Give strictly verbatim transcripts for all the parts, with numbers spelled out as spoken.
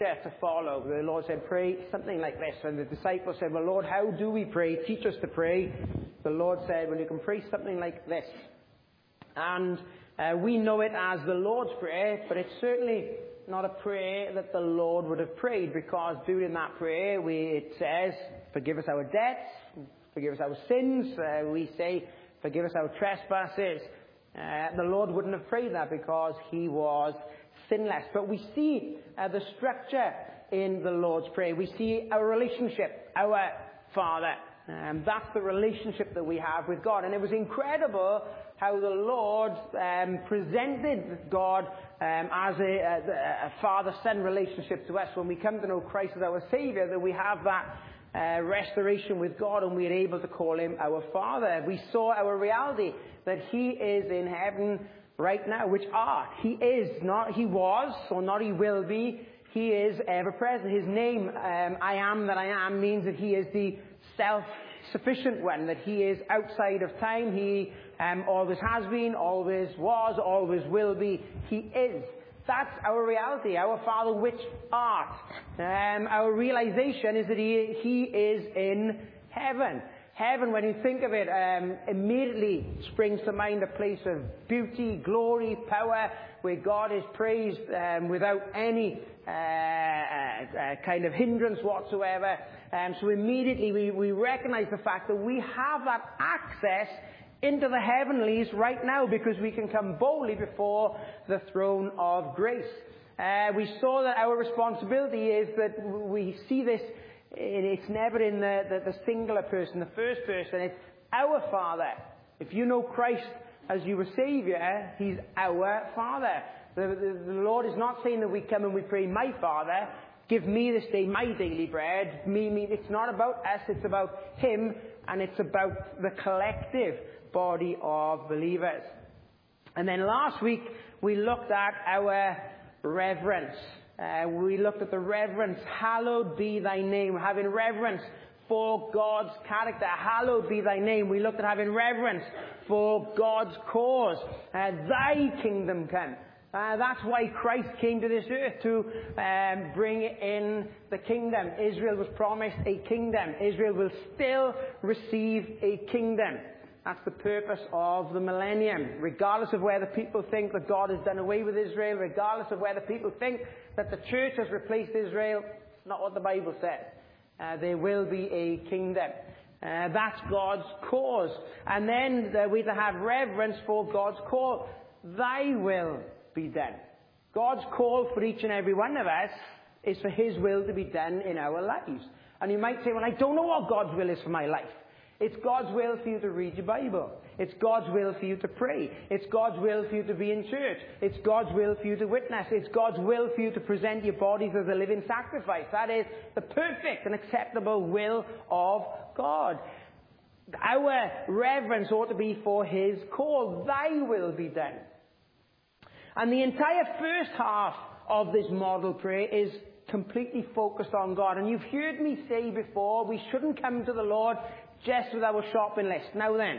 to follow. The Lord said, pray something like this. And the disciples said, well, Lord, how do we pray? Teach us to pray. The Lord said, well, you can pray something like this. And uh, we know it as the Lord's Prayer, but it's certainly not a prayer that the Lord would have prayed, because during that prayer, we, it says, forgive us our debts, forgive us our sins. Uh, we say, forgive us our trespasses. Uh, the Lord wouldn't have prayed that because he was sinless. But we see uh, the structure in the Lord's Prayer. We see our relationship, our Father. Um, that's the relationship that we have with God. And it was incredible how the Lord um, presented God um, as a, a, a father-son relationship to us. When we come to know Christ as our Saviour, that we have that uh, restoration with God, and we're able to call him our Father. We saw our reality, that he is in heaven right now, which art. He is, not he was, or not he will be. He is ever present. His name, um, I am that I am, means that he is the self-sufficient one, that he is outside of time. He um, always has been, always was, always will be. He is. That's our reality, our Father which art. Um, our realization is that he, he is in heaven. Heaven, when you think of it, um, immediately springs to mind a place of beauty, glory, power, where God is praised um, without any uh, uh, uh, kind of hindrance whatsoever. Um, so immediately we, we recognize the fact that we have that access into the heavenlies right now, because we can come boldly before the throne of grace. Uh, we saw that our responsibility is that we see this. It's never in the, the, the singular person, the first person. It's our Father. If you know Christ as your Saviour, he's our Father. The, the, the Lord is not saying that we come and we pray, my Father, give me this day my daily bread. Me, me. It's not about us, it's about him, and it's about the collective body of believers. And then last week, we looked at our reverence. Uh, we looked at the reverence. Hallowed be thy name. Having reverence for God's character. Hallowed be thy name. We looked at having reverence for God's cause. Uh, thy kingdom come. Uh, that's why Christ came to this earth, to um, bring in the kingdom. Israel was promised a kingdom. Israel will still receive a kingdom. That's the purpose of the millennium. Regardless of whether people think that God has done away with Israel, regardless of whether people think that the church has replaced Israel, it's not what the Bible says. Uh, there will be a kingdom. Uh, that's God's cause. And then uh, we're to have reverence for God's call. Thy will be done. God's call for each and every one of us is for his will to be done in our lives. And you might say, well, I don't know what God's will is for my life. It's God's will for you to read your Bible. It's God's will for you to pray. It's God's will for you to be in church. It's God's will for you to witness. It's God's will for you to present your bodies as a living sacrifice. That is the perfect and acceptable will of God. Our reverence ought to be for his call. Thy will be done. And the entire first half of this model prayer is completely focused on God. And you've heard me say before, we shouldn't come to the Lord just with our shopping list. Now then,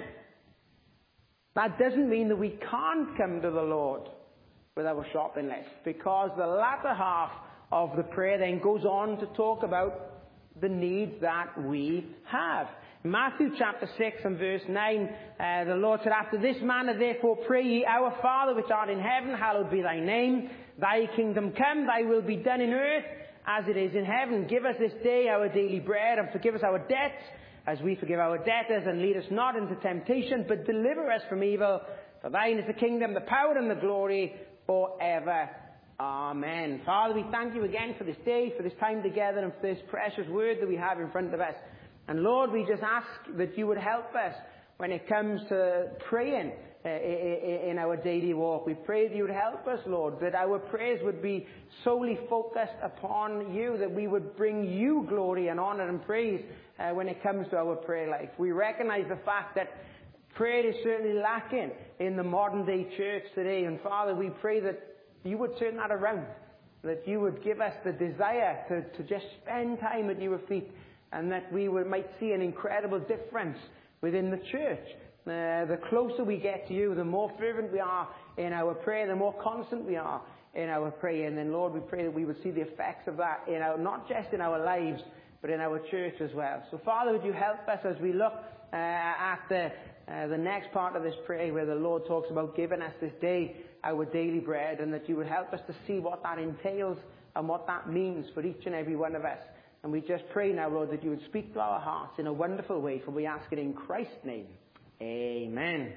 that doesn't mean that we can't come to the Lord with our shopping list, because the latter half of the prayer then goes on to talk about the needs that we have. Matthew chapter six and verse nine, uh, the Lord said, after this manner therefore pray ye, our Father which art in heaven, hallowed be thy name. Thy kingdom come, thy will be done in earth as it is in heaven. Give us this day our daily bread, and forgive us our debts, as we forgive our debtors, and lead us not into temptation, but deliver us from evil. For thine is the kingdom, the power, and the glory forever. Amen. Father, we thank you again for this day, for this time together, and for this precious word that we have in front of us. And Lord, we just ask that you would help us when it comes to praying uh, in our daily walk. We pray that you would help us, Lord, that our prayers would be solely focused upon you, that we would bring you glory and honor and praise uh, when it comes to our prayer life. We recognize the fact that prayer is certainly lacking in the modern day church today. And Father, we pray that you would turn that around, that you would give us the desire to, to just spend time at your feet, and that we would, might see an incredible difference within the church. Uh, the closer we get to you, the more fervent we are in our prayer, the more constant we are in our praying. And Lord, we pray that we would see the effects of that in our, not just in our lives, but in our church as well. So Father, would you help us as we look uh, at the, uh, the next part of this prayer where the Lord talks about giving us this day our daily bread, and that you would help us to see what that entails and what that means for each and every one of us. And we just pray now, Lord, that you would speak to our hearts in a wonderful way, for we ask it in Christ's name. Amen.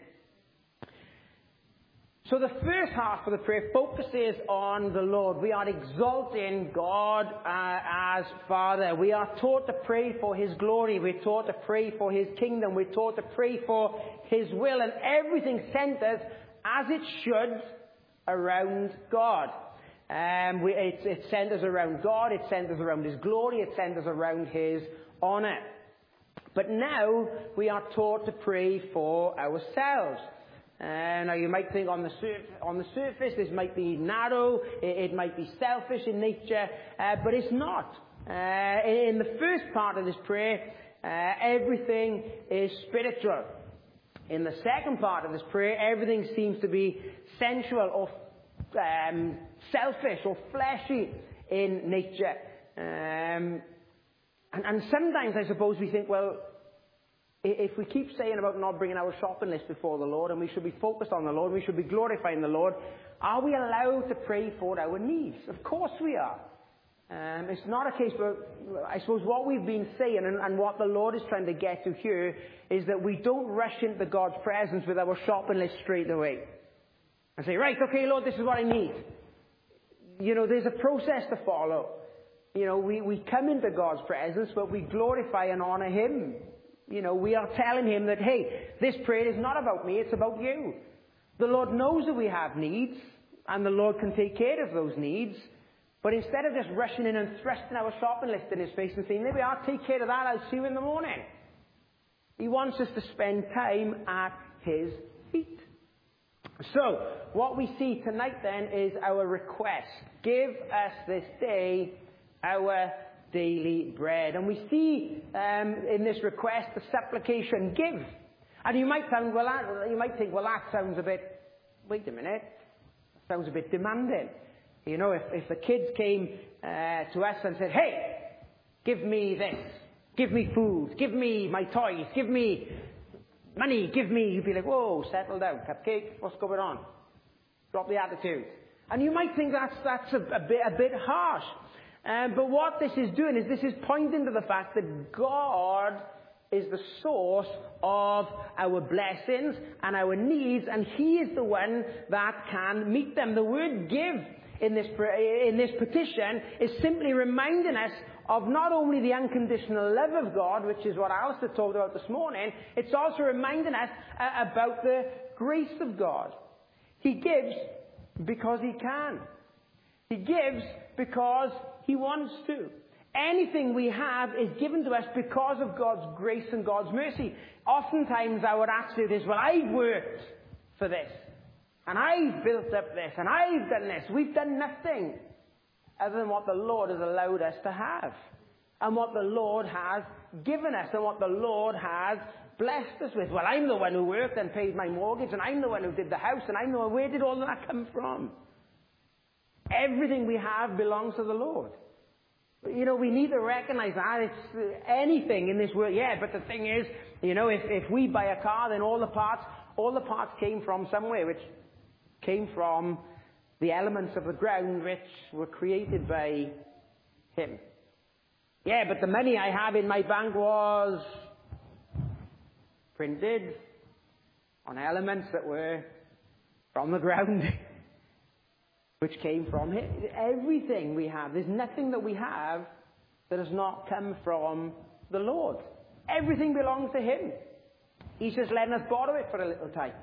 So the first half of the prayer focuses on the Lord. We are exalting God uh, as Father. We are taught to pray for His glory. We're taught to pray for His kingdom. We're taught to pray for His will. And everything centers, as it should, around God. Um, we, it, it centers around God. It centers around His glory. It centers around His honor. But now we are taught to pray for ourselves. Uh, now you might think on the, sur- on the surface this might be narrow, it, it might be selfish in nature, uh, but it's not. Uh, in the first part of this prayer, uh, everything is spiritual. In the second part of this prayer, everything seems to be sensual or um, selfish or fleshy in nature. Um, and, and sometimes I suppose we think, well, if we keep saying about not bringing our shopping list before the Lord, and we should be focused on the Lord, we should be glorifying the Lord, are we allowed to pray for our needs? Of course we are. Um, it's not a case where, I suppose what we've been saying and, and what the Lord is trying to get to here is that we don't rush into God's presence with our shopping list straight away. And say, right, okay, Lord, this is what I need. You know, there's a process to follow. You know, we, we come into God's presence, but we glorify and honor Him. You know, we are telling Him that, hey, this prayer is not about me, it's about you. The Lord knows that we have needs, and the Lord can take care of those needs. But instead of just rushing in and thrusting our shopping list in His face and saying, maybe I'll take care of that, I'll see you in the morning. He wants us to spend time at His feet. So, what we see tonight then is our request. Give us this day our daily bread. And we see um, in this request the supplication, give. And you might sound, well, that, you might think, well, that sounds a bit, wait a minute, that sounds a bit demanding. You know, if, if the kids came uh, to us and said, hey, give me this, give me food, give me my toys, give me money, give me, you'd be like, whoa, settle down, cupcake, what's going on? Drop the attitude. And you might think that's, that's a, a, bit, a bit harsh. Um, but what this is doing is this is pointing to the fact that God is the source of our blessings and our needs, and He is the one that can meet them. The word give in this, in this petition is simply reminding us of not only the unconditional love of God, which is what Alistair talked about this morning, it's also reminding us uh, about the grace of God. He gives because He can. He gives because He wants to. Anything we have is given to us because of God's grace and God's mercy. Oftentimes our attitude is, well, I've worked for this, and I've built up this, and I've done this. We've done nothing other than what the Lord has allowed us to have, and what the Lord has given us, and what the Lord has blessed us with. Well, I'm the one who worked and paid my mortgage, and I'm the one who did the house, and I'm the one, where did all that come from? Everything we have belongs to the Lord. You know, we need to recognize that. It's anything in this world. Yeah, but the thing is, you know, if, if we buy a car, then all the parts, all the parts came from somewhere, which came from the elements of the ground which were created by Him. Yeah, but the money I have in my bank was printed on elements that were from the ground, which came from Him. Everything we have, there's nothing that we have that has not come from the Lord. Everything belongs to Him. He's just letting us borrow it for a little time.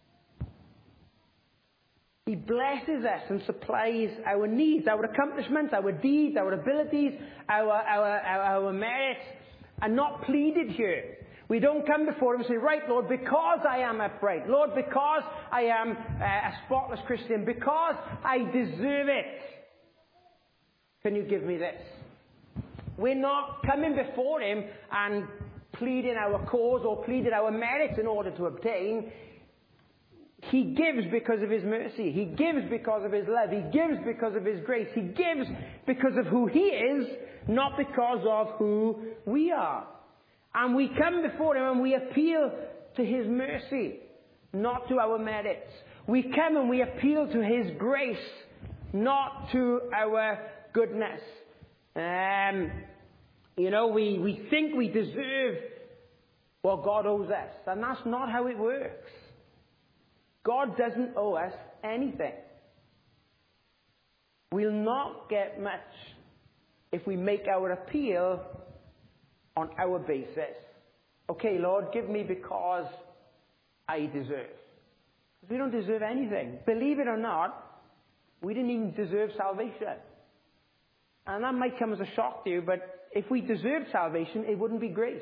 He blesses us and supplies our needs, our accomplishments, our deeds, our abilities, our, our, our, our merits are not pleaded here. We don't come before Him and say, right, Lord, because I am upright, Lord, because I am uh, a spotless Christian, because I deserve it, can you give me this? We're not coming before Him and pleading our cause or pleading our merits in order to obtain. He gives because of His mercy. He gives because of His love. He gives because of His grace. He gives because of who He is, not because of who we are. And we come before Him and we appeal to His mercy, not to our merits. We come and we appeal to His grace, not to our goodness. Um, you know, we, we think we deserve what God owes us. And that's not how it works. God doesn't owe us anything. We'll not get much if we make our appeal on our basis. Okay, Lord, give me because I deserve. Because we don't deserve anything. Believe it or not, we didn't even deserve salvation. And that might come as a shock to you, but if we deserved salvation, it wouldn't be grace.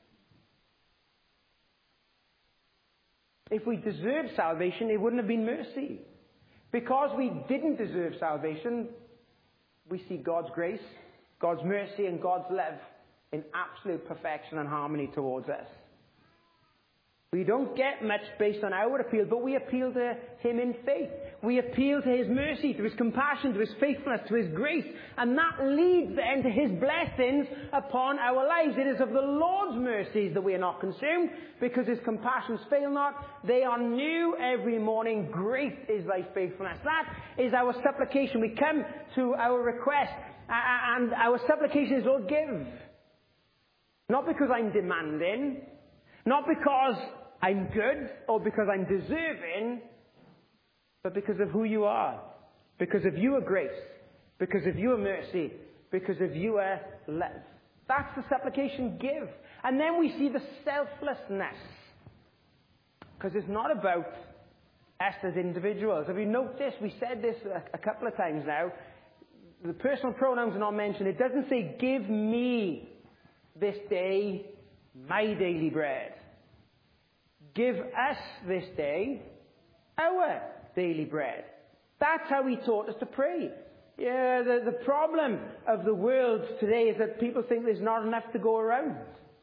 If we deserved salvation, it wouldn't have been mercy. Because we didn't deserve salvation, we see God's grace, God's mercy, and God's love in absolute perfection and harmony towards us. We don't get much based on our appeal, but we appeal to Him in faith. We appeal to His mercy, to His compassion, to His faithfulness, to His grace. And that leads then to His blessings upon our lives. It is of the Lord's mercies that we are not consumed, because His compassions fail not. They are new every morning. Great is thy faithfulness. That is our supplication. We come to our request, and our supplication is, Lord, give. Not because I'm demanding, not because I'm good or because I'm deserving, but because of who you are, because of your grace, because of your mercy, because of your love. That's the supplication, give. And then we see the selflessness, because it's not about us as individuals. Have you noticed, we said this a, a couple of times now, the personal pronouns are not mentioned. It doesn't say, give me this day my daily bread. Give us this day our daily bread. That's how He taught us to pray. Yeah, the, the problem of the world today is that people think there's not enough to go around.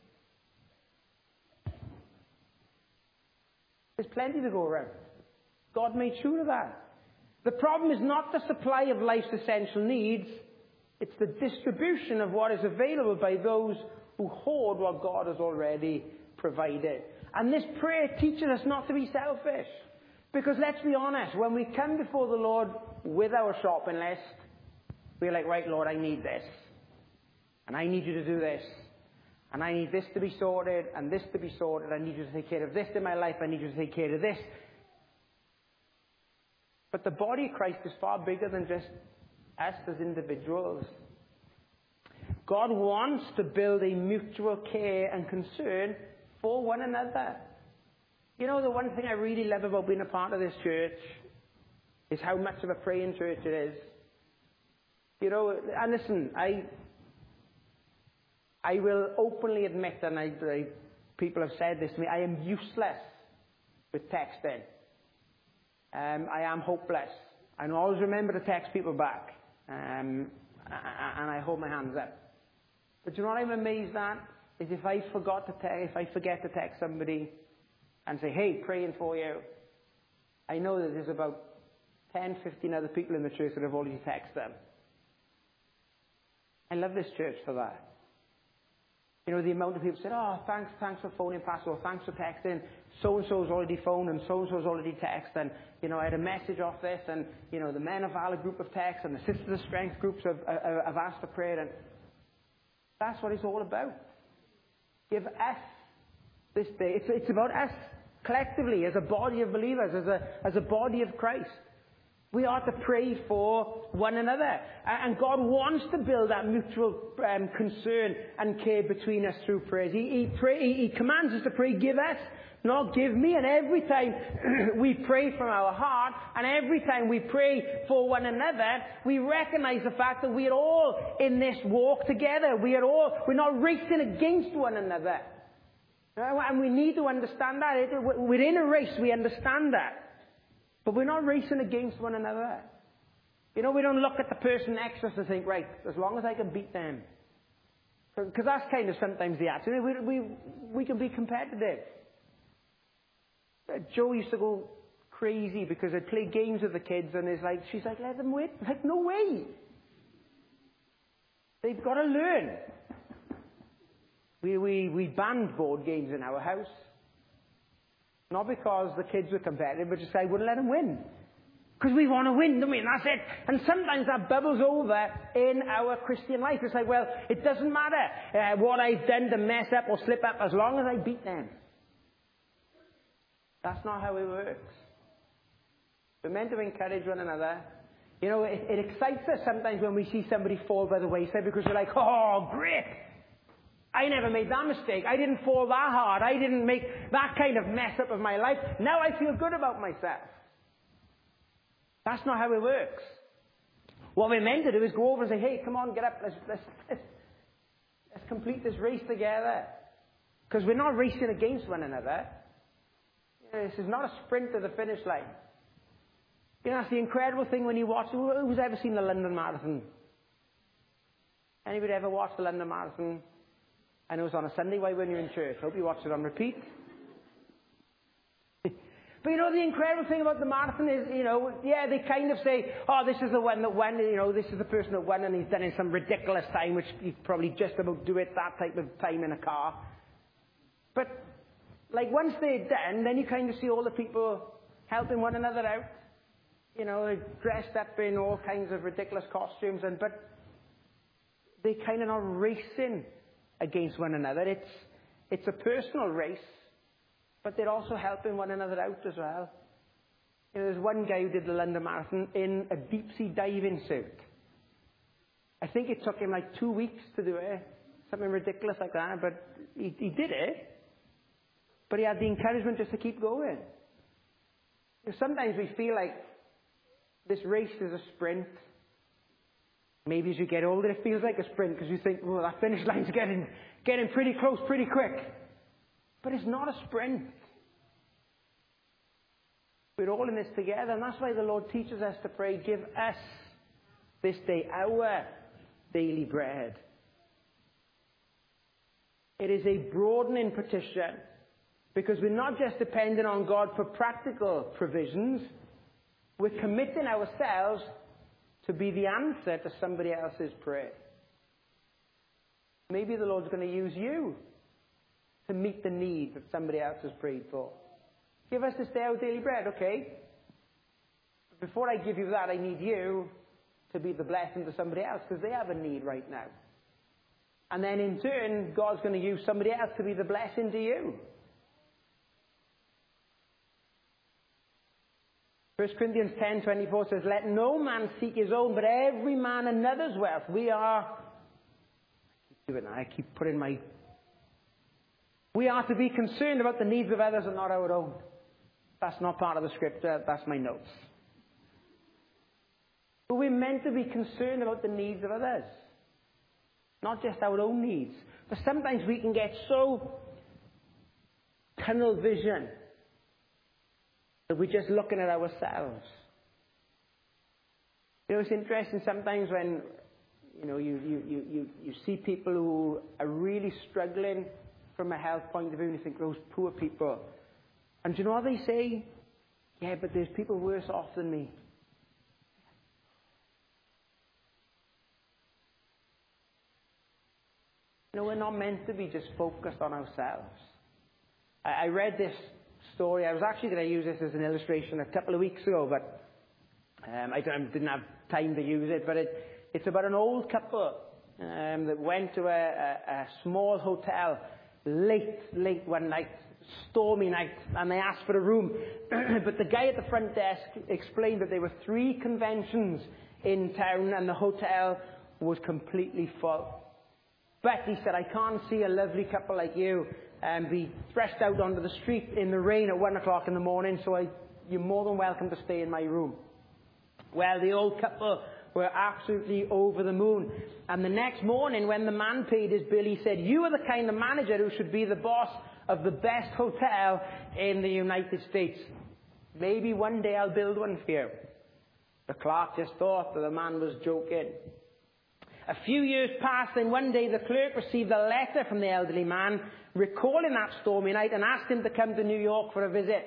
There's plenty to go around. God made sure of that. The problem is not the supply of life's essential needs. It's the distribution of what is available by those who hoard what God has already provided. And this prayer teaches us not to be selfish. Because let's be honest, when we come before the Lord with our shopping list, we're like, right, Lord, I need this. And I need you to do this. And I need this to be sorted, and this to be sorted. I need you to take care of this in my life. I need you to take care of this. But the body of Christ is far bigger than just us as individuals. God wants to build a mutual care and concern for one another. You know, the one thing I really love about being a part of this church is how much of a praying church it is. You know, and listen, I I will openly admit, and I, I, people have said this to me, I am useless with texting. Um, I am hopeless. I always remember to text people back, um, and I hold my hands up. But you know what I'm amazed at? Is if I forgot to te- if I forget to text somebody and say, hey, praying for you, I know that there's about ten, fifteen other people in the church that have already texted them. I love this church for that. You know, the amount of people said, oh, thanks, thanks for phoning, Pastor, or thanks for texting. So-and-so's already phoned, and so-and-so's already texted, and, you know, I had a message off this, and, you know, the Men of Valor group of texts, and the Sisters of Strength groups have, uh, have asked for prayer, and that's what it's all about. Give us this day. It's, it's about us collectively as a body of believers, as a, as a body of Christ. We are to pray for one another. And God wants to build that mutual um, concern and care between us through prayers. He, he, pray, he commands us to pray, give us, not give me. And every time we pray from our heart, and every time we pray for one another, we recognize the fact that we are all in this walk together. We are all, we're not racing against one another. And we need to understand that. We're in a race, we understand that. But we're not racing against one another. You know, we don't look at the person next to us and think, right, as long as I can beat them. Because that's kind of sometimes the attitude. We, we, we can be competitive. Joe used to go crazy because I'd play games with the kids and it's like, she's like, let them win. Like, no way. They've got to learn. We, we, we banned board games in our house. Not because the kids were competitive, but just I wouldn't let them win. Because we want to win, don't we? And that's it. And sometimes that bubbles over in our Christian life. It's like, well, it doesn't matter uh, what I've done to mess up or slip up as long as I beat them. That's not how it works. We're meant to encourage one another. You know, it, it excites us sometimes when we see somebody fall by the wayside because we're like, oh, great. I never made that mistake. I didn't fall that hard. I didn't make that kind of mess up of my life. Now I feel good about myself. That's not how it works. What we're meant to do is go over and say, hey, come on, get up. Let's, let's, let's, let's complete this race together. Because we're not racing against one another. You know, this is not a sprint to the finish line. You know, that's the incredible thing when you watch. Who's ever seen the London Marathon? Anybody ever watched the London Marathon? I know it was on a Sunday. Why weren't you in church? Hope you watched it on repeat. But you know, the incredible thing about the marathon is, you know, yeah, they kind of say, oh, this is the one that won, you know, this is the person that won and he's done in some ridiculous time, which you probably just about do it that type of time in a car. But, like, once they're done, then you kind of see all the people helping one another out. You know, they're dressed up in all kinds of ridiculous costumes, and but they kind of not racing against one another. It's it's a personal race, but they're also helping one another out as well. You know, there's one guy who did the London Marathon in a deep sea diving suit. I think it took him like two weeks to do it, something ridiculous like that. But he, he did it. But he had the encouragement just to keep going. You know, sometimes we feel like this race is a sprint. Maybe as you get older, it feels like a sprint because you think, well, that finish line's getting, getting pretty close pretty quick. But it's not a sprint. We're all in this together, and that's why the Lord teaches us to pray, give us this day our daily bread. It is a broadening petition because we're not just dependent on God for practical provisions, we're committing ourselves to be the answer to somebody else's prayer. Maybe the Lord's going to use you to meet the need that somebody else has prayed for. Give us this day our daily bread, okay? But before I give you that, I need you to be the blessing to somebody else because they have a need right now. And then in turn, God's going to use somebody else to be the blessing to you. First Corinthians ten twenty-four says, let no man seek his own, but every man another's wealth. We are, I keep doing that, I keep putting my, we are to be concerned about the needs of others and not our own. That's not part of the scripture, that's my notes. But we're meant to be concerned about the needs of others, not just our own needs. But sometimes we can get so tunnel vision that we're just looking at ourselves. You know, it's interesting sometimes when, you know, you, you, you, you, you see people who are really struggling from a health point of view, and you think, those poor people. And do you know what they say? Yeah, but there's people worse off than me. You know, we're not meant to be just focused on ourselves. I, I read this story. I was actually going to use this as an illustration a couple of weeks ago, but um, I didn't have time to use it. But it, it's about an old couple um, that went to a, a, a small hotel late, late one night, stormy night, and they asked for a room. But the guy at the front desk explained that there were three conventions in town, and the hotel was completely full. But he said, I can't see a lovely couple like you and be thrust out onto the street in the rain at one o'clock in the morning, so I, you're more than welcome to stay in my room. Well, the old couple were absolutely over the moon. And the next morning, when the man paid his bill, he said, you are the kind of manager who should be the boss of the best hotel in the United States. Maybe one day I'll build one for you. The clerk just thought that the man was joking. A few years passed, and one day the clerk received a letter from the elderly man recalling that stormy night and asked him to come to New York for a visit.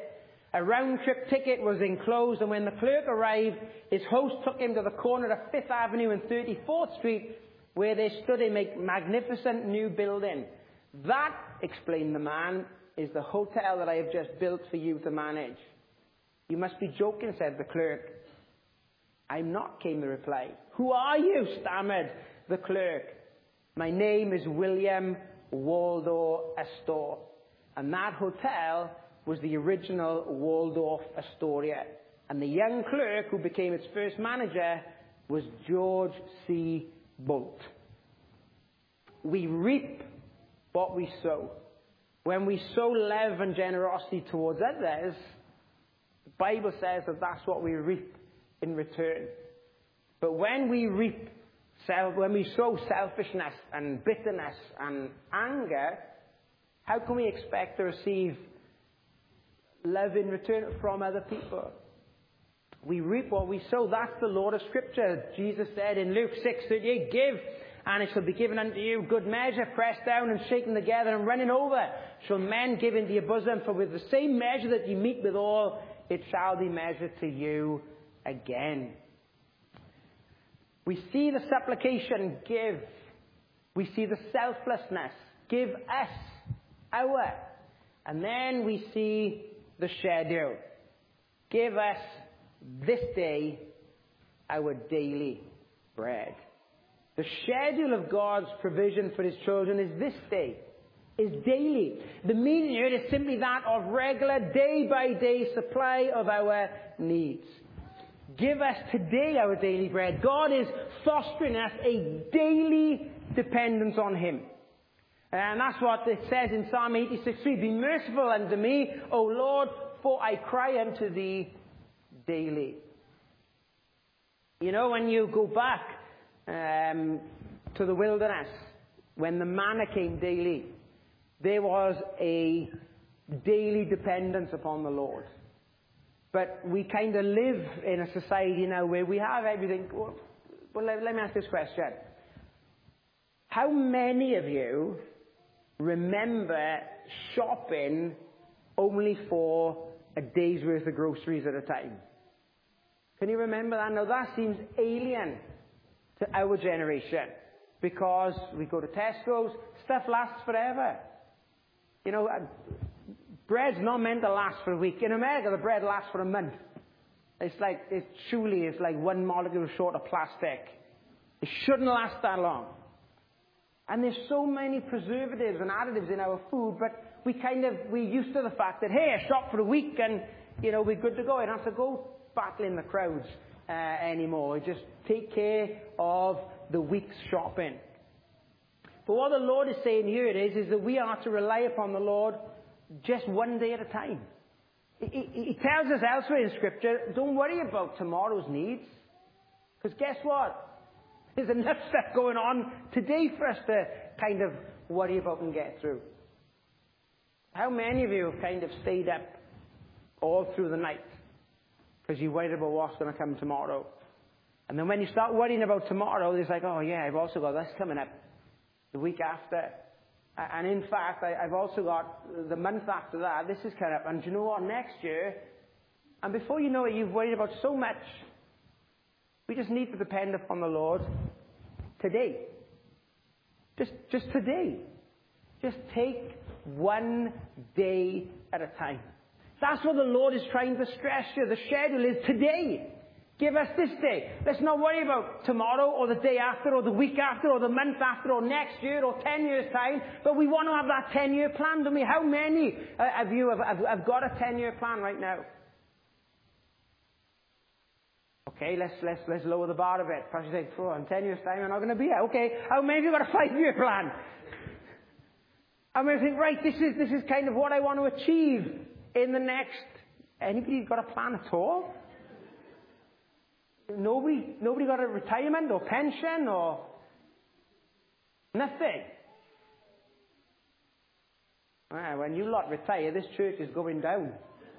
A round-trip ticket was enclosed, and when the clerk arrived, his host took him to the corner of Fifth Avenue and thirty-fourth Street, where they stood a magnificent new building. That, explained the man, is the hotel that I have just built for you to manage. You must be joking, said the clerk. I'm not, came the reply. Who are you? Stammered the clerk. My name is William Waldo Astor. And that hotel was the original Waldorf Astoria. And the young clerk who became its first manager was George C. Bolt. We reap what we sow. When we sow love and generosity towards others, the Bible says that that's what we reap in return. But when we reap, self, when we sow selfishness and bitterness and anger, how can we expect to receive love in return from other people? We reap what we sow. That's the Lord of Scripture. Jesus said in Luke six thirty-eight, give, and it shall be given unto you. Good measure, pressed down and shaken together and running over, shall men give into your bosom. For with the same measure that you meet withal, it shall be measured to you again. We see the supplication, give. We see the selflessness, give us, our. And then we see the schedule. Give us this day our daily bread. The schedule of God's provision for his children is this day, is daily. The meaning here is simply that of regular day-by-day supply of our needs. Give us today our daily bread. God is fostering us a daily dependence on him. And that's what it says in Psalm eighty-six three. Be merciful unto me, O Lord, for I cry unto thee daily. You know, when you go back um, to the wilderness, when the manna came daily, there was a daily dependence upon the Lord. But we kind of live in a society now where we have everything. Well, let, let me ask this question. How many of you remember shopping only for a day's worth of groceries at a time? Can you remember that? Now that seems alien to our generation, because we go to Tesco's, stuff lasts forever. You know, bread's not meant to last for a week. In America, the bread lasts for a month. It's like, it truly is like one molecule short of plastic. It shouldn't last that long. And there's so many preservatives and additives in our food, but we kind of, we're used to the fact that, hey, I shop for a week and, you know, we're good to go. I don't have to go battling the crowds uh, anymore. We just take care of the week's shopping. But what the Lord is saying here it is, is that we are to rely upon the Lord just one day at a time. He, he, he tells us elsewhere in Scripture, don't worry about tomorrow's needs. Because guess what? There's enough stuff going on today for us to kind of worry about and get through. How many of you have kind of stayed up all through the night because you're worried about what's going to come tomorrow? And then when you start worrying about tomorrow, it's like, oh yeah, I've also got this coming up the week after. And in fact, I, I've also got the month after that. This is coming up. And do you know what? Next year, and before you know it, you've worried about so much. We just need to depend upon the Lord today. Just, just today. Just take one day at a time. That's what the Lord is trying to stress here. The schedule is today. Give us this day. Let's not worry about tomorrow or the day after or the week after or the month after or next year or ten years' time. But we want to have that ten-year plan, don't we? How many of you have, have, have got a ten-year plan right now? Okay, let's, let's, let's lower the bar a bit. Perhaps you think, oh, in ten years' time, I'm not going to be here. Okay, how many of you got a five-year plan? I mean, I think, right, this is, this is kind of what I want to achieve in the next... Anybody got a plan at all? Nobody, nobody got a retirement or pension or nothing. Ah, when you lot retire, this church is going down.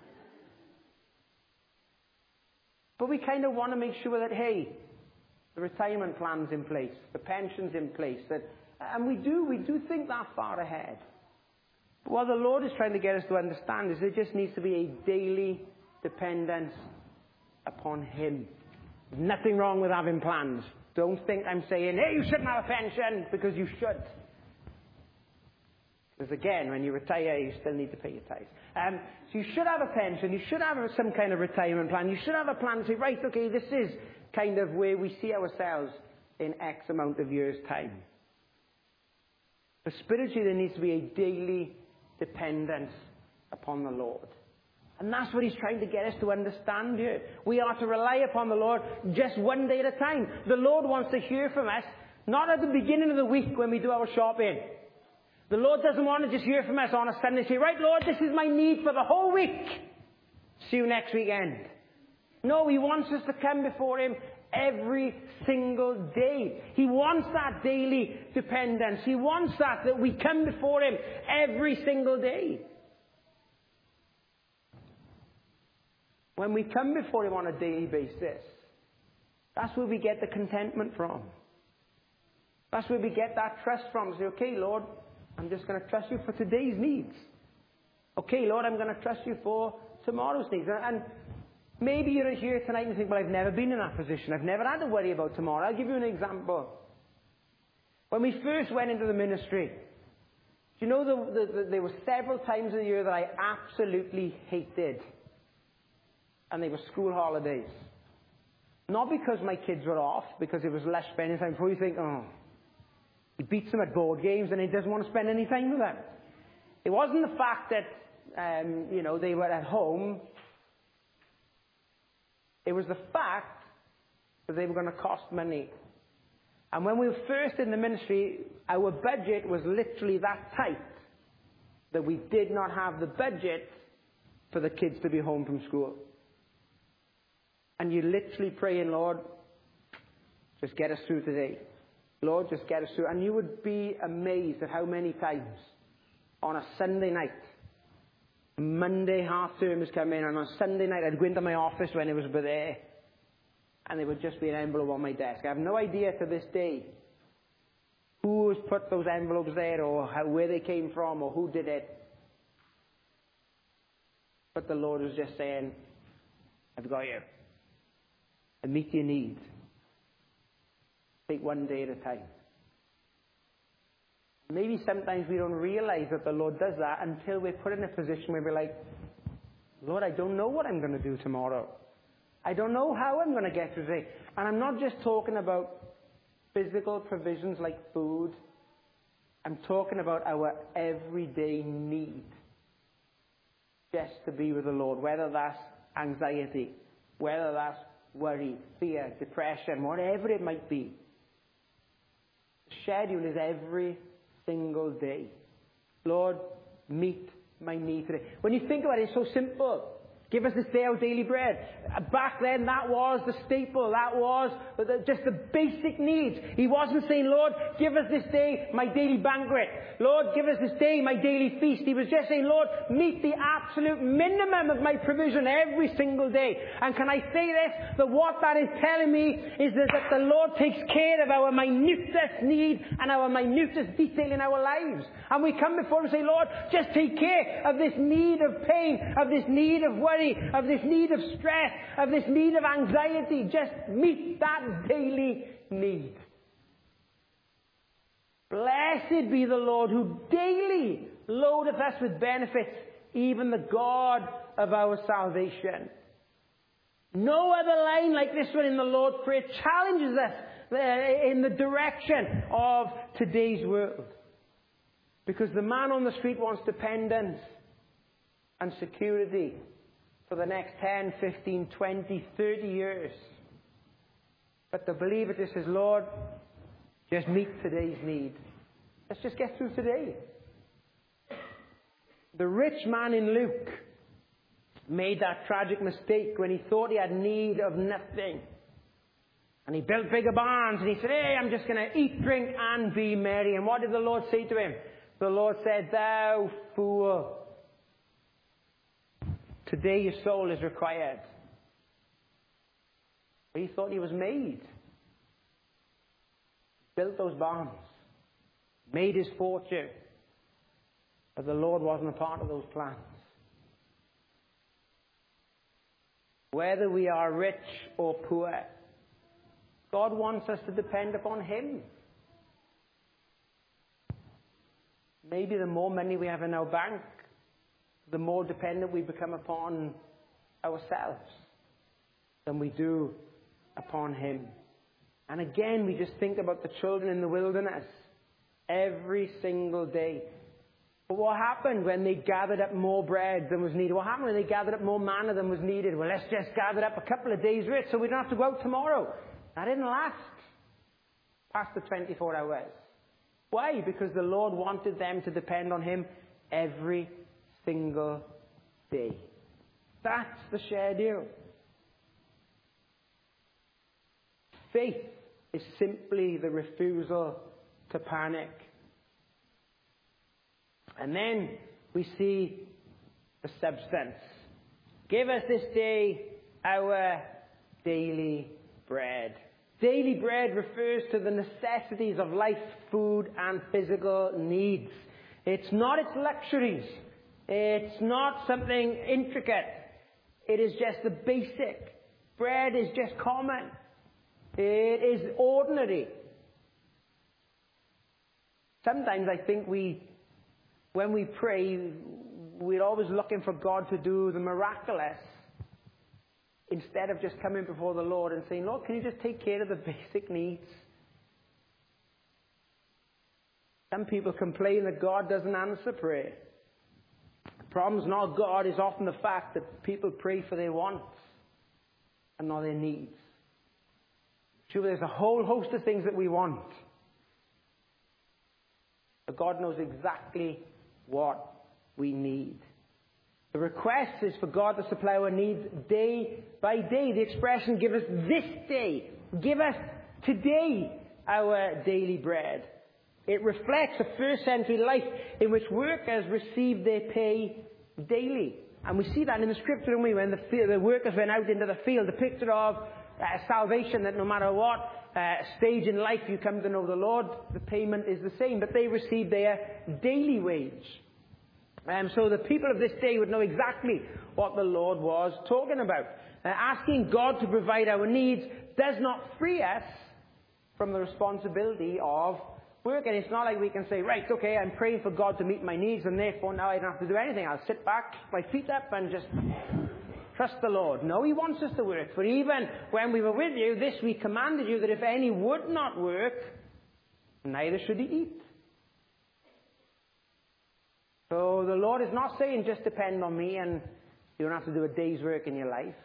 But we kind of want to make sure that, hey, the retirement plan's in place, the pension's in place, that, and we do, we do think that far ahead. But what the Lord is trying to get us to understand is there just needs to be a daily dependence upon Him. There's nothing wrong with having plans. Don't think I'm saying, hey, you shouldn't have a pension, because you should. Because again, when you retire, you still need to pay your tithes. Um, so you should have a pension. You should have some kind of retirement plan. You should have a plan to say, right, okay, this is kind of where we see ourselves in X amount of years' time. But spiritually, there needs to be a daily dependence upon the Lord. And that's what He's trying to get us to understand here. We are to rely upon the Lord just one day at a time. The Lord wants to hear from us, not at the beginning of the week when we do our shopping. The Lord doesn't want to just hear from us on a Sunday and say, right, Lord, this is my need for the whole week. See you next weekend. No, He wants us to come before Him every single day. He wants that daily dependence. He wants that, that we come before Him every single day. When we come before Him on a daily basis, that's where we get the contentment from. That's where we get that trust from. Say, okay, Lord, I'm just going to trust You for today's needs. Okay, Lord, I'm going to trust You for tomorrow's needs. And maybe you're here tonight and think, well, I've never been in that position. I've never had to worry about tomorrow. I'll give you an example. When we first went into the ministry, do you know the, the, the, there were several times of the year that I absolutely hated? And they were school holidays. Not because my kids were off, because it was less spending time. Before you think, oh, he beats them at board games and he doesn't want to spend any time with them. It wasn't the fact that, um, you know, they were at home. It was the fact that they were going to cost money. And when we were first in the ministry, our budget was literally that tight that we did not have the budget for the kids to be home from school. And you're literally praying, Lord, just get us through today. Lord, just get us through. And you would be amazed at how many times on a Sunday night, Monday half term is coming, and on Sunday night I'd go into my office when it was over there, and there would just be an envelope on my desk. I have no idea to this day who has put those envelopes there, or how, where they came from, or who did it. But the Lord was just saying, I've got you. And meet your needs. Take one day at a time. Maybe sometimes we don't realize that the Lord does that until we're put in a position where we're like, Lord, I don't know what I'm going to do tomorrow. I don't know how I'm going to get through today. And I'm not just talking about physical provisions like food. I'm talking about our everyday need. Just to be with the Lord. Whether that's anxiety. Whether that's worry, fear, depression, whatever it might be. The schedule is every single day. Lord, meet my need today. When you think about it, it's so simple. Give us this day our daily bread. Back then, that was the staple. That was the, just the basic needs. He wasn't saying, Lord, give us this day my daily banquet. Lord, give us this day my daily feast. He was just saying, Lord, meet the absolute minimum of my provision every single day. And can I say this? That what that is telling me is that, that the Lord takes care of our minutest need and our minutest detail in our lives. And we come before Him and say, Lord, just take care of this need of pain, of this need of worry, of this need of stress, of this need of anxiety. Just meet that daily need. Blessed be the Lord who daily loadeth us with benefits, even the God of our salvation. No other line like this one in the Lord's Prayer challenges us in the direction of today's world. Because the man on the street wants dependence and security for the next ten, fifteen, twenty, thirty years. But the believer just says, Lord, just meet today's need. Let's just get through today. The rich man in Luke made that tragic mistake when he thought he had need of nothing. And he built bigger barns and he said, hey, I'm just going to eat, drink and be merry. And what did the Lord say to him? The Lord said, thou fool, today your soul is required. But he thought he was made. Built those barns. Made his fortune. But the Lord wasn't a part of those plans. Whether we are rich or poor, God wants us to depend upon Him. Maybe the more money we have in our bank, the more dependent we become upon ourselves than we do upon Him. And again, we just think about the children in the wilderness every single day. But what happened when they gathered up more bread than was needed? What happened when they gathered up more manna than was needed? Well, let's just gather up a couple of days' rich so we don't have to go out tomorrow. That didn't last past the twenty-four hours. Why? Because the Lord wanted them to depend on Him every single day. That's the share deal. Faith is simply the refusal to panic. And then we see the substance. Give us this day our daily bread. Daily bread refers to the necessities of life, food, and physical needs. It's not its luxuries. It's not something intricate. It is just the basic. Bread is just common. It is ordinary. Sometimes I think we, when we pray, we're always looking for God to do the miraculous, instead of just coming before the Lord and saying, Lord, can you just take care of the basic needs? Some people complain that God doesn't answer prayer. The problem's not God, it's often the fact that people pray for their wants and not their needs. Sure, there's a whole host of things that we want. But God knows exactly what we need. The request is for God to supply our needs day by day. The expression, give us this day, give us today our daily bread. It reflects a first century life in which workers received their pay daily. And we see that in the scripture, don't we? When the, the workers went out into the field, the picture of uh, salvation, that no matter what uh, stage in life you come to know the Lord, the payment is the same. But they received their daily wage. Um, so the people of this day would know exactly what the Lord was talking about. Uh, asking God to provide our needs does not free us from the responsibility of work. And it's not like we can say, right, okay, I'm praying for God to meet my needs, and therefore now I don't have to do anything. I'll sit back, my feet up, and just trust the Lord. No, He wants us to work. For even when we were with you, this we commanded you, that if any would not work, neither should he eat. So the Lord is not saying just depend on me and you don't have to do a day's work in your life.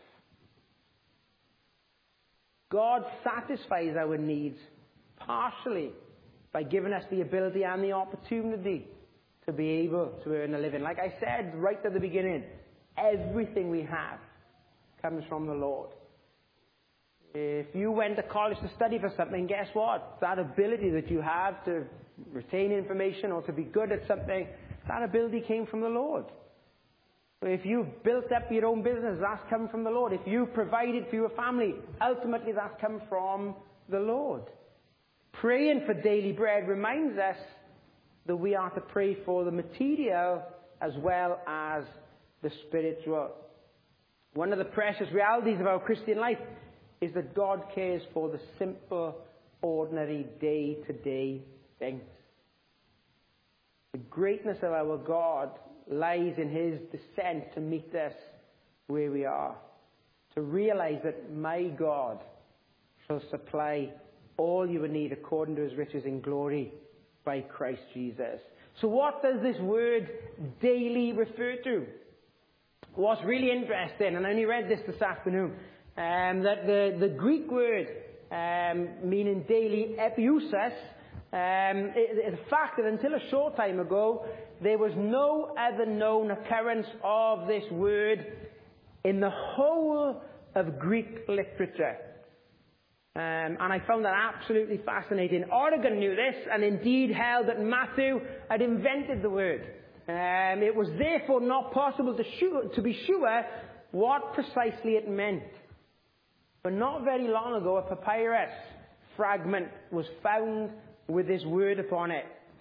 God satisfies our needs partially by giving us the ability and the opportunity to be able to earn a living. Like I said right at the beginning, everything we have comes from the Lord. If you went to college to study for something, guess what? That ability that you have to retain information or to be good at something, that ability came from the Lord. If you've built up your own business, that's come from the Lord. If you provided for your family, ultimately that's come from the Lord. Praying for daily bread reminds us that we are to pray for the material as well as the spiritual. One of the precious realities of our Christian life is that God cares for the simple, ordinary, day-to-day things. The greatness of our God lies in His descent to meet us where we are. To realize that my God shall supply all you will need according to His riches in glory by Christ Jesus. So what does this word daily refer to? What's really interesting, and I only read this this afternoon, um, that the, the Greek word um, meaning daily, epiousos, Um, it, the fact that until a short time ago, there was no other known occurrence of this word in the whole of Greek literature. Um, and I found that absolutely fascinating. Origen knew this and indeed held that Matthew had invented the word. Um, it was therefore not possible to, sure, to be sure what precisely it meant. But not very long ago, a papyrus fragment was found with this word upon it.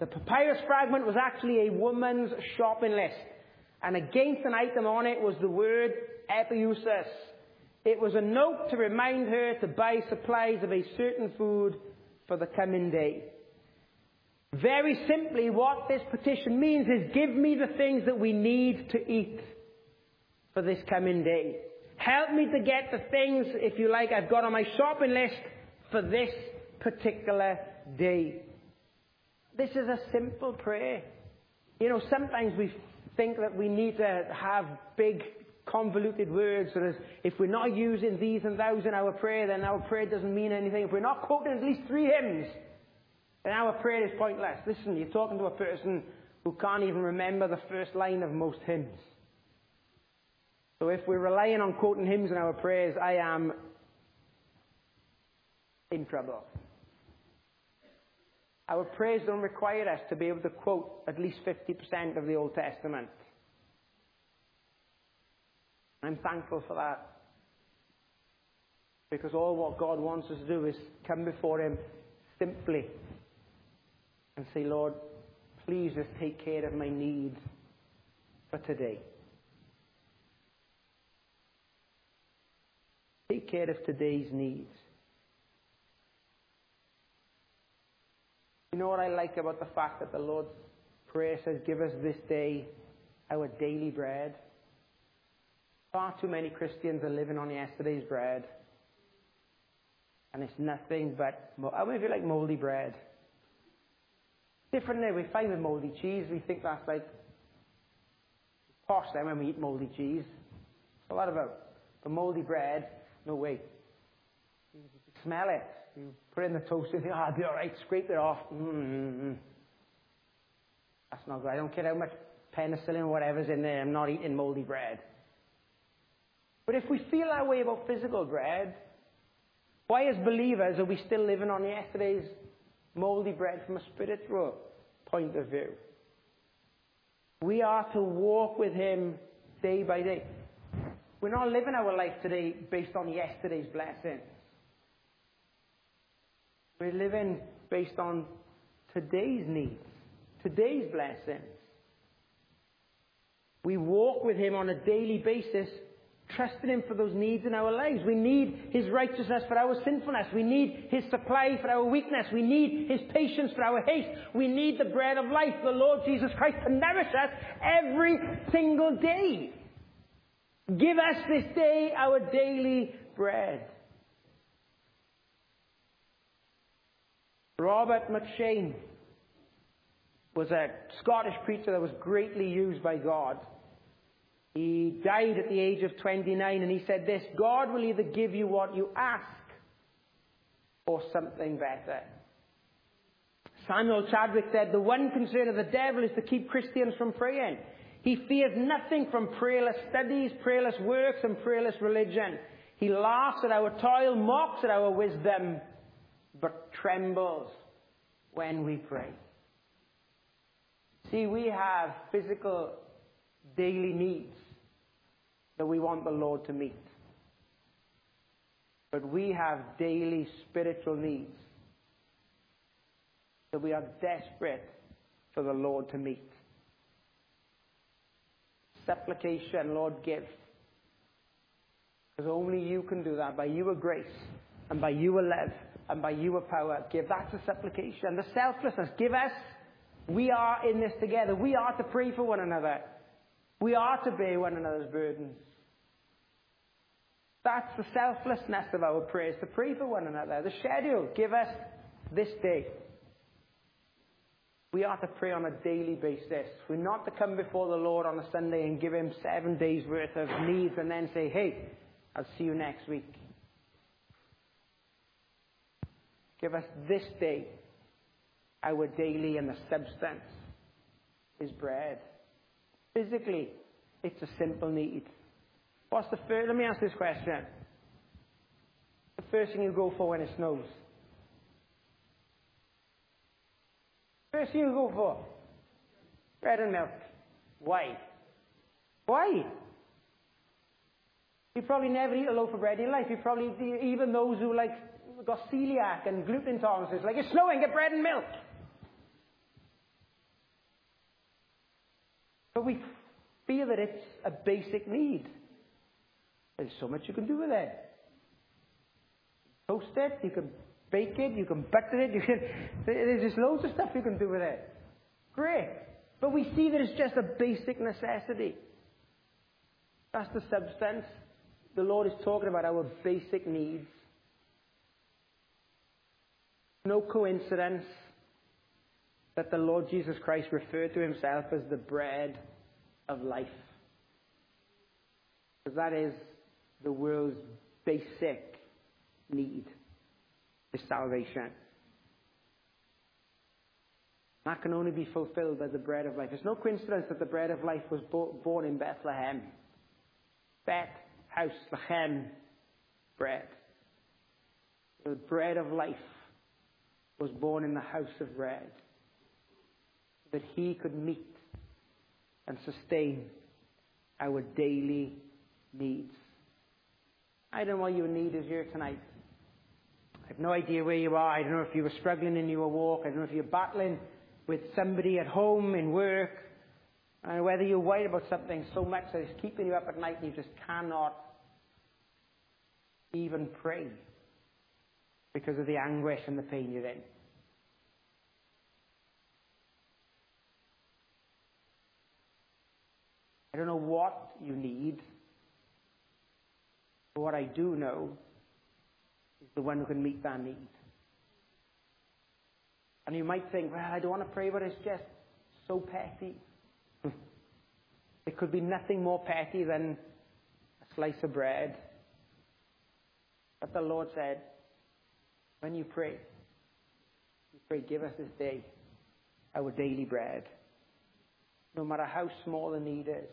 The papyrus fragment was actually a woman's shopping list. And against an item on it was the word Epiheusis. It was a note to remind her to buy supplies of a certain food for the coming day. Very simply, what this petition means is, give me the things that we need to eat for this coming day. Help me to get the things, if you like, I've got on my shopping list for this particular day. This is a simple prayer. You know, sometimes we think that we need to have big, convoluted words, so that if we're not using these and thous in our prayer, then our prayer doesn't mean anything. If we're not quoting at least three hymns, then our prayer is pointless. Listen, you're talking to a person who can't even remember the first line of most hymns. So if we're relying on quoting hymns in our prayers, I am in trouble. Our prayers don't require us to be able to quote at least fifty percent of the Old Testament. I'm thankful for that. Because all what God wants us to do is come before Him simply and say, Lord, please just take care of my needs for today. Take care of today's needs. You know what I like about the fact that the Lord's Prayer says, give us this day our daily bread? Far too many Christians are living on yesterday's bread. And it's nothing but, how many of you like moldy bread? Different there. We find with moldy cheese, we think that's like posh then when we eat moldy cheese. It's a lot about. But moldy bread, no way. You smell it. You put it in the toaster and think, ah, oh, I'll be alright, scrape it off. Mm-hmm. That's not good. I don't care how much penicillin or whatever's in there, I'm not eating moldy bread. But if we feel that way about physical bread, why as believers are we still living on yesterday's moldy bread from a spiritual point of view? We are to walk with Him day by day. We're not living our life today based on yesterday's blessings. We're living based on today's needs, today's blessings. We walk with Him on a daily basis, trusting Him for those needs in our lives. We need His righteousness for our sinfulness. We need His supply for our weakness. We need His patience for our haste. We need the bread of life, the Lord Jesus Christ, to nourish us every single day. Give us this day our daily bread. Robert McShane was a Scottish preacher that was greatly used by God. He died at the age of twenty-nine, and he said this: God will either give you what you ask or something better. Samuel Chadwick said, the one concern of the devil is to keep Christians from praying. He fears nothing from prayerless studies, prayerless works, and prayerless religion. He laughs at our toil, mocks at our wisdom, but trembles when we pray. See, we have physical daily needs that we want the Lord to meet. But we have daily spiritual needs that we are desperate for the Lord to meet. Supplication, Lord, give. Because only you can do that, by your grace, and by your love, and by your power. Give. That's a supplication. The selflessness, give us. We are in this together. We are to pray for one another. We are to bear one another's burdens. That's the selflessness of our prayers, to pray for one another. The schedule, give us this day. We are to pray on a daily basis. We're not to come before the Lord on a Sunday and give Him seven days worth of needs and then say, hey, I'll see you next week. Give us this day our daily, and the substance is bread. Physically, it's a simple need. What's the first? Let me ask this question. The first thing you go for when it snows? First thing you go for? Bread and milk. Why? Why? You probably never eat a loaf of bread in your life. You probably, even those who like got celiac and gluten intolerances, like, it's snowing, get bread and milk. But we feel that it's a basic need. There's so much you can do with it. Toast it, you can bake it, you can butter it, you can, there's just loads of stuff you can do with it. Great. But we see that it's just a basic necessity. That's the substance. The Lord is talking about our basic needs. No coincidence that the Lord Jesus Christ referred to himself as the bread of life. Because that is the world's basic need, is salvation. That can only be fulfilled by the bread of life. It's no coincidence that the bread of life was born in Bethlehem. Bet, house, Lechem, bread. The bread of life was born in the house of bread, so that he could meet and sustain our daily needs. I don't know what your need is here tonight. I have no idea where you are. I don't know if you were struggling in your walk. I don't know if you're battling with somebody at home, in work, and whether you're worried about something so much that it's keeping you up at night and you just cannot even pray because of the anguish and the pain you're in. I don't know what you need, but what I do know is the one who can meet that need. And you might think, well, I don't want to pray, but it's just so petty. It could be nothing more petty than a slice of bread. But the Lord said, when you pray, you pray, give us this day our daily bread. No matter how small the need is,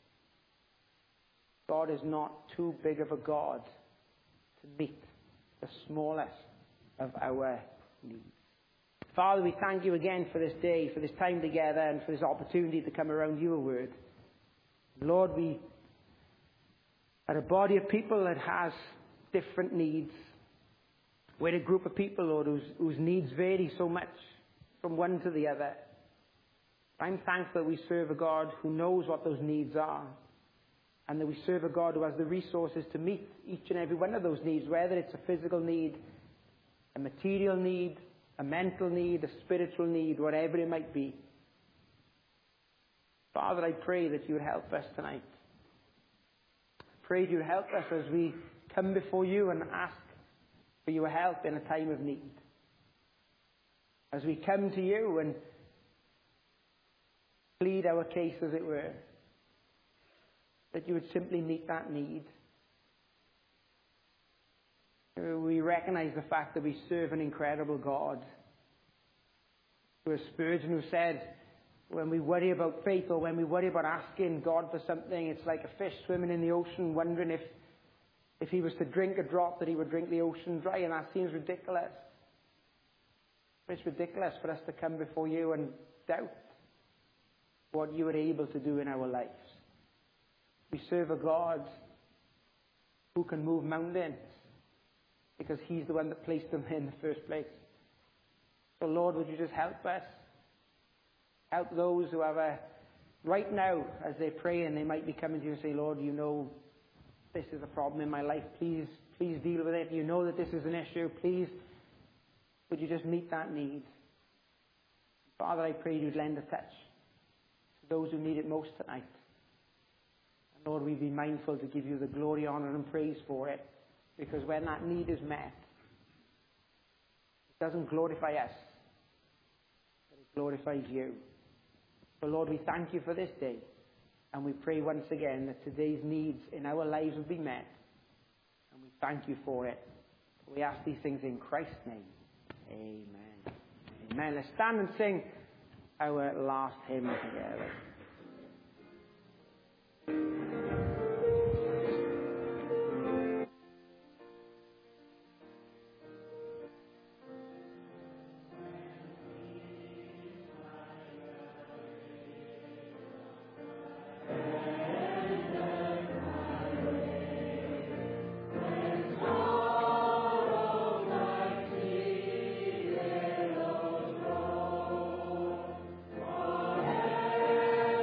God is not too big of a God to meet the smallest of our needs. Father, we thank you again for this day, for this time together, and for this opportunity to come around your word. Lord, we are a body of people that has different needs. We're a group of people, Lord, whose, whose needs vary so much from one to the other. I'm thankful that we serve a God who knows what those needs are, and that we serve a God who has the resources to meet each and every one of those needs, whether it's a physical need, a material need, a mental need, a spiritual need, whatever it might be. Father, I pray that you would help us tonight. I pray that you would help us as we come before you and ask for your help in a time of need. As we come to you and plead our case, as it were, that you would simply meet that need. We recognize the fact that we serve an incredible God. There was Spurgeon who said, when we worry about faith, or when we worry about asking God for something, it's like a fish swimming in the ocean, wondering if, if he was to drink a drop, that he would drink the ocean dry, and that seems ridiculous. But it's ridiculous for us to come before you and doubt what you are able to do in our lives. We serve a God who can move mountains, because he's the one that placed them in the first place. So Lord, would you just help us? Help those who have a, right now, as they pray, and they might be coming to you and say, Lord, you know this is a problem in my life. Please, please deal with it. You know that this is an issue. Please, would you just meet that need? Father, I pray you'd lend a touch to those who need it most tonight. And Lord, we'd be mindful to give you the glory, honor, and praise for it. Because when that need is met, it doesn't glorify us, but it glorifies you. So Lord, we thank you for this day. And we pray once again that today's needs in our lives will be met. And we thank you for it. We ask these things in Christ's name. Amen. Amen. Let's stand and sing our last hymn together. Amen.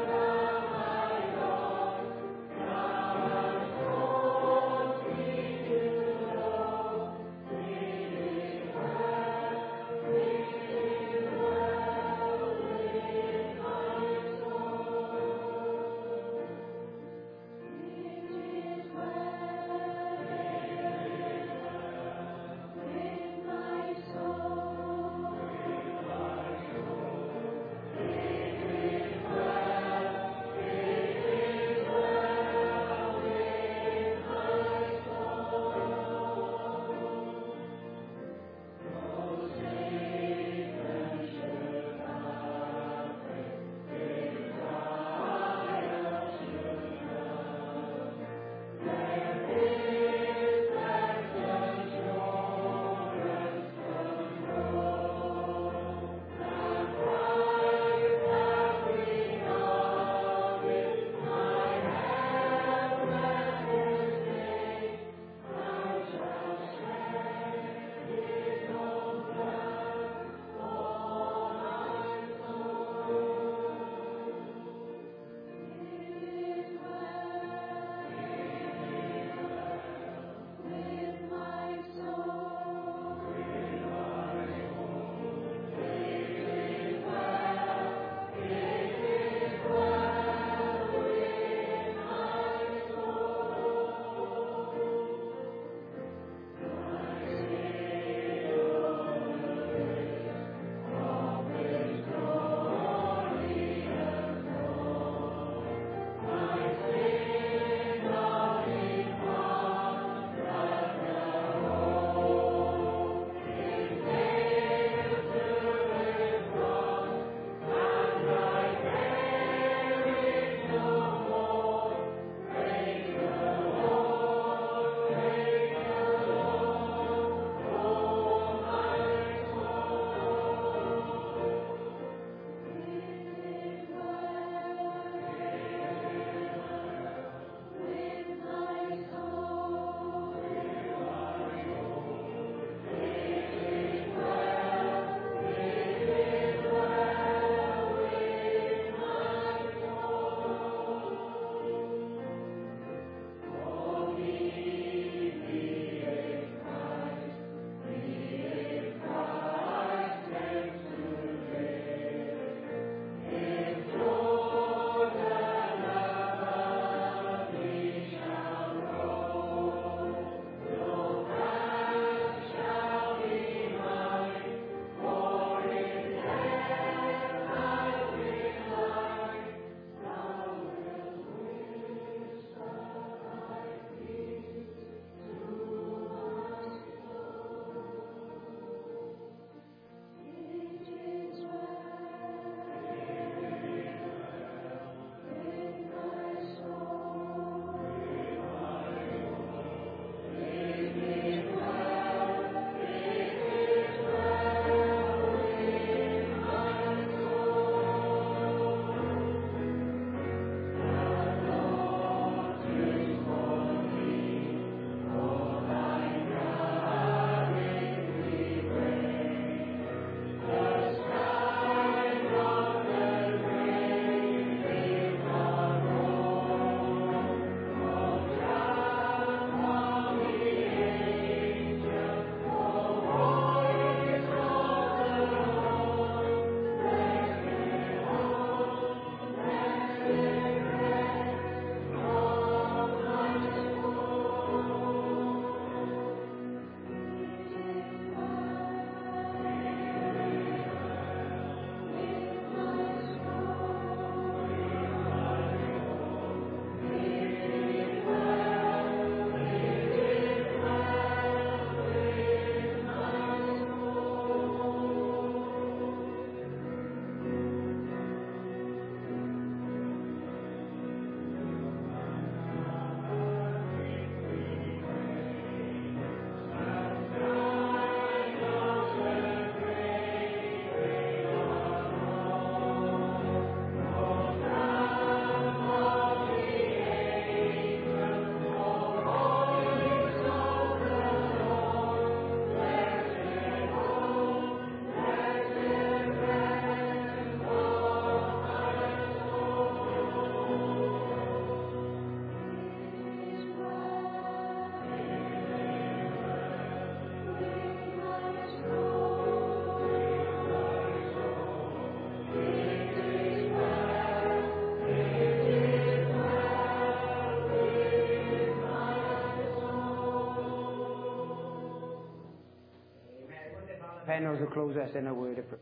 Penrose will close us in a word of prayer.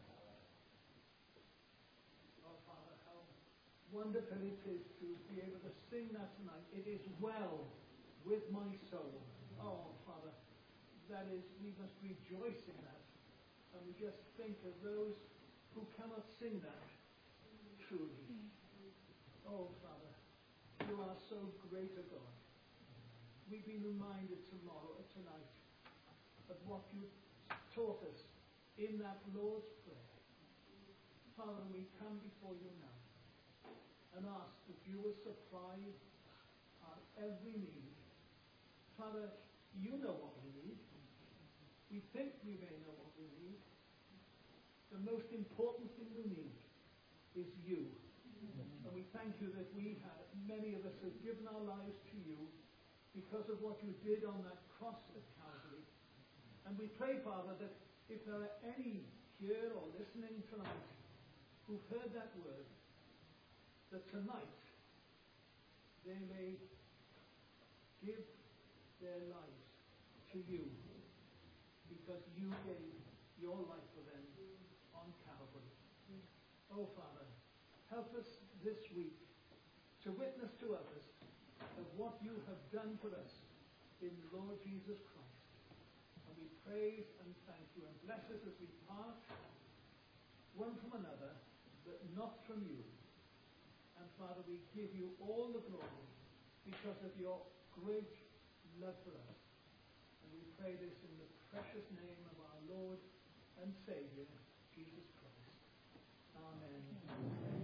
Oh, Father, how wonderful it is to be able to sing that tonight. It is well with my soul. Oh, Father, that is, we must rejoice in that. And we just think of those who cannot sing that truly. Oh, Father, you are so great a God. We've been reminded tomorrow, tonight, of what you taught us in that Lord's Prayer. Father, we come before you now and ask that you will supply our every need. Father, you know what we need. We think we may know what we need. The most important thing we need is you. And we thank you that we have, many of us have given our lives to you because of what you did on that cross at Calvary. And we pray, Father, that if there are any here or listening tonight who've heard that word, that tonight they may give their lives to you because you gave your life for them on Calvary. Oh, Father, help us this week to witness to others of what you have done for us in the Lord Jesus Christ. And we praise and thank you and bless us as we part one from another, but not from you. And Father, we give you all the glory because of your great love for us. And we pray this in the precious name of our Lord and Savior, Jesus Christ. Amen.